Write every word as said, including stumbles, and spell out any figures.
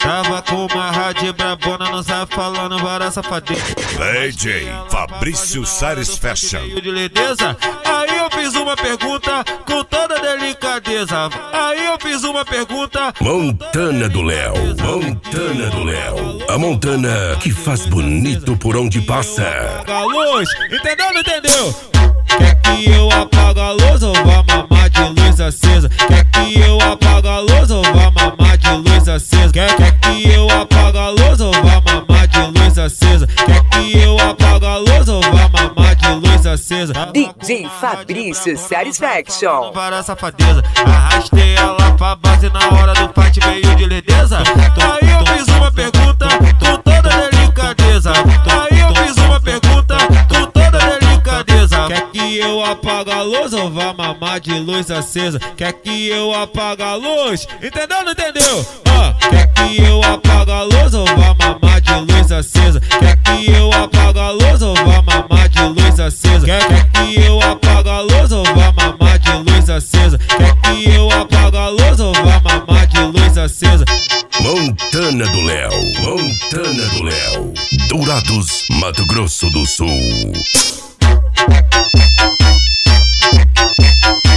Tava com uma rádio brabona, não sabe falando várias safadeza. D J Fabrício Sares Fashion. De lindeza. Aí eu fiz uma pergunta com toda delicadeza. Aí eu fiz uma pergunta. Montana do Léo, Montana do Léo, a Montana que faz bonito por onde passa. Apaga a luz, entendeu ou não entendeu? Quer que eu apague a luz ou vá mamar de luz acesa? Quer que eu apague a luz ou vá mamar de luz acesa? Quer, quer que eu apague a luz ou vá mamar de luz acesa? Quer que eu apague a luz ou vá mamar de luz acesa? D J Fabrício Satisfaction. Para safadeza, arrastei ela pra base na hora do fight, veio de lindeza. Aí eu fiz uma pergunta com toda delicadeza. Aí eu fiz uma pergunta com toda delicadeza. Quer que eu apague a luz ou vá mamar de luz acesa? Quer que eu apague a luz? Entendeu ou não entendeu? Ah, quer que eu apague a luz ou vá mamar de luz acesa? Quer que eu apague a luz ou vá mamar de luz acesa? Quer, quer que eu apague a luz ou vá mamar de luz acesa? Quer que eu apague a luz ou vá mamar de luz acesa? Montana do Léo, Montana do Léo, Dourados, Mato Grosso do Sul.